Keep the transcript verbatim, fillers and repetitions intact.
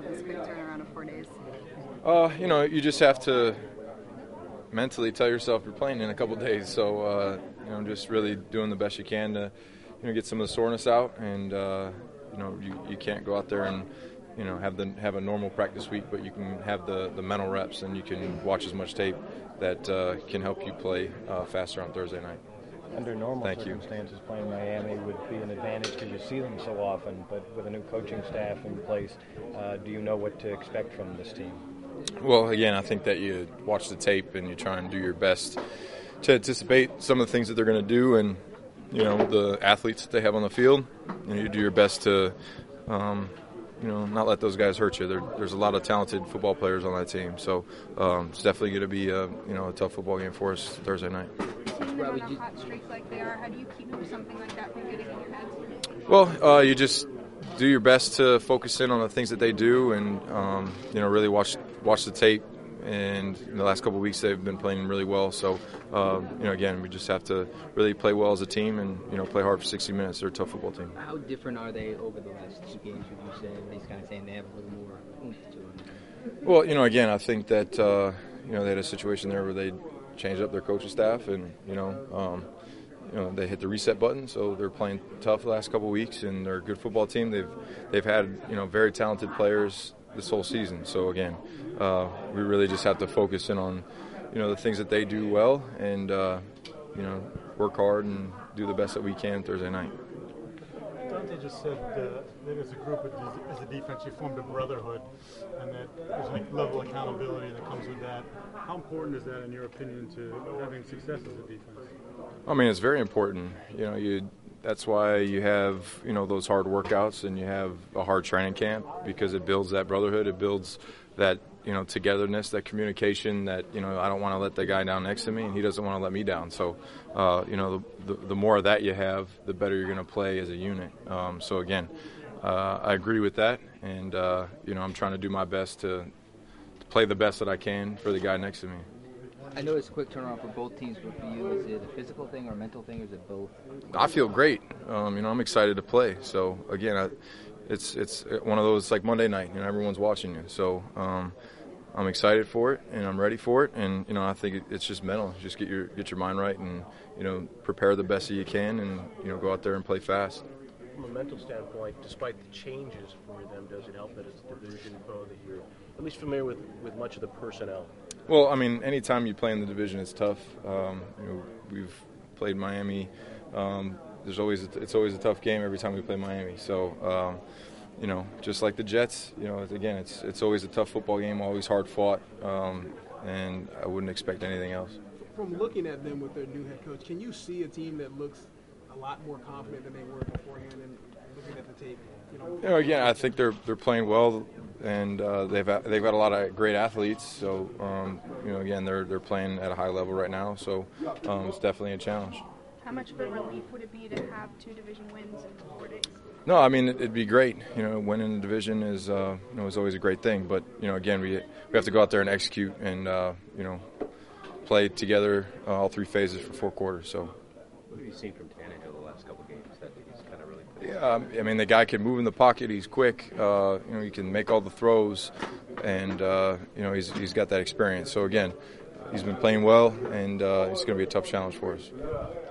this quick turnaround of four days? Uh, you know, you just have to mentally tell yourself you're playing in a couple days. So, uh, you know, just really doing the best you can to, you know, get some of the soreness out. And, uh, you know, you, you can't go out there and, you know, have the have a normal practice week, but you can have the, the mental reps and you can watch as much tape that uh, can help you play uh, faster on Thursday night. Under normal Thank circumstances, you. playing Miami would be an advantage because you see them so often. But with a new coaching staff in place, uh, do you know what to expect from this team? Well, again, I think that you watch the tape and you try and do your best to anticipate some of the things that they're going to do and, you know, the athletes that they have on the field. And you do your best to, um, you know, not let those guys hurt you. There, there's a lot of talented football players on that team. So um, it's definitely going to be, a, you know, a tough football game for us Thursday night. Seeing them on a hot streak like they are, how do you keep something like that from getting in your head? Well, uh, you just do your best to focus in on the things that they do and, um, you know, really watch watch the tape. And in the last couple of weeks, they've been playing really well. So, uh, you know, again, we just have to really play well as a team and, you know, play hard for sixty minutes. They're a tough football team. How different are they over the last two games, would you say? He's kind of saying they have a little more oomph to them. Well, you know, again, I think that, uh, you know, they had a situation there where they changed up their coaching staff and, you know, um, you know, they hit the reset button, so they're playing tough the last couple of weeks, and they're a good football team. They've they've had, you know, very talented players this whole season. So again, uh, we really just have to focus in on, you know, the things that they do well, and uh, you know, work hard and do the best that we can Thursday night. Dante just said uh, that as a group, as a defense, you formed a brotherhood, and that there's a level of accountability that comes with that. How important is that, in your opinion, to having success as a defense? I mean, it's very important. You know, you. That's why you have, you know, those hard workouts and you have a hard training camp, because it builds that brotherhood. It builds that, you know, togetherness, that communication that, you know, I don't want to let the guy down next to me and he doesn't want to let me down. So, uh, you know, the, the, the more of that you have, the better you're going to play as a unit. Um, so, again, uh, I agree with that. And, uh, you know, I'm trying to do my best to, to play the best that I can for the guy next to me. I know it's a quick turnaround for both teams, but for you, is it a physical thing or a mental thing, or is it both? I feel great. Um, you know, I'm excited to play. So, again, I, it's it's one of those, like Monday night, you know, everyone's watching you. So um, I'm excited for it, and I'm ready for it. And, you know, I think it, it's just mental. Just get your get your mind right and, you know, prepare the best that you can and, you know, go out there and play fast. From a mental standpoint, despite the changes for them, does it help that it's a division pro that you're at least familiar with, with much of the personnel? Well, I mean, anytime you play in the division, it's tough. Um, you know, we've played Miami. Um, there's always a, it's always a tough game every time we play Miami. So, um, you know, just like the Jets, you know, again, it's it's always a tough football game, always hard fought, um, and I wouldn't expect anything else. From looking at them with their new head coach, can you see a team that looks a lot more confident than they were beforehand, and looking at the tape? You know, you know again, I think they're they're playing well. And uh, they've they've got a lot of great athletes, so um, you know again they're they're playing at a high level right now, so um, it's definitely a challenge. How much of a relief would it be to have two division wins in four days? No, I mean it'd be great. You know, winning the division is uh, you know is always a great thing, but you know again we we have to go out there and execute and uh, you know play together uh, all three phases for four quarters. So. What have you seen from Tannehill the last couple of games that he's kind of really played? Yeah, I mean the guy can move in the pocket. He's quick. Uh, you know, he can make all the throws, and uh, you know he's he's got that experience. So again, he's been playing well, and uh, it's going to be a tough challenge for us.